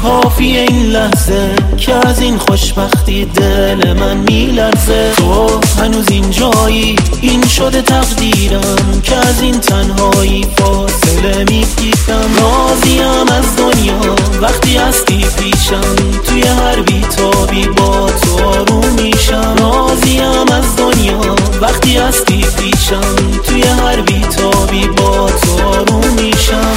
کافی این لحظه که از این خوشبختی دل من میلرزه. تو هنوز اینجایی، این شده تقدیرم که از این تنهایی فاصله میگیرم. راضیم از دنیا وقتی هستی پیشم، توی هر بیتابی با تو آروم میشم. راضیم از دنیا وقتی هستی پیشم، توی هر بیتابی با تو آروم میشم.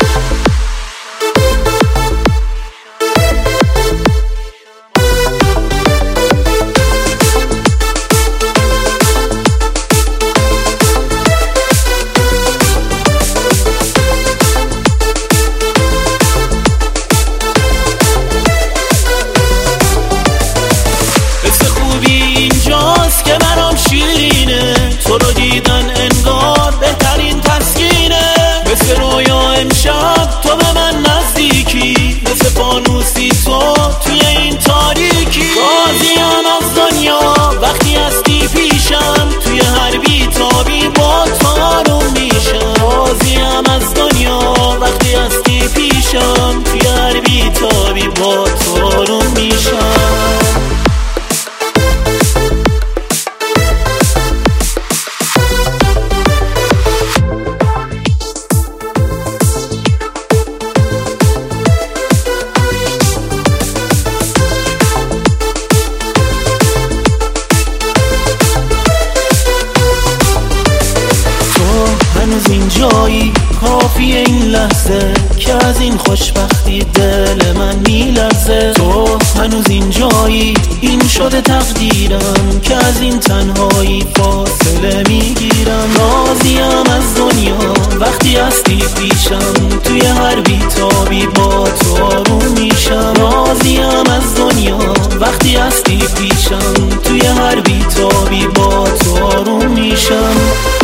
که برام شیرینه، تو رو دیدن انگار بهترین تسکینه. مثل رویا امشب تو به من نزدیکی، مثل فانوسی تو توی این تاریکی. راضیم از دنیا وقتی هستی پیشم، توی هر بیتابی با تو آروم میشم. راضیم از دنیا وقتی هستی پیشم، توی هر بیتابی با تو آروم میشم. هنوز اینجایی، کافی این لحظه که از این خوشبختی دل من میلرزه. تو هنوز اینجایی، این شده تقدیرم که از این تنهایی فاصله میگیرم. راضیم از دنیا وقتی هستی پیشم، توی هر بیتابی با تو آروم میشم. راضیم از دنیا وقتی هستی پیشم، توی هر بیتابی با تو آروم میشم.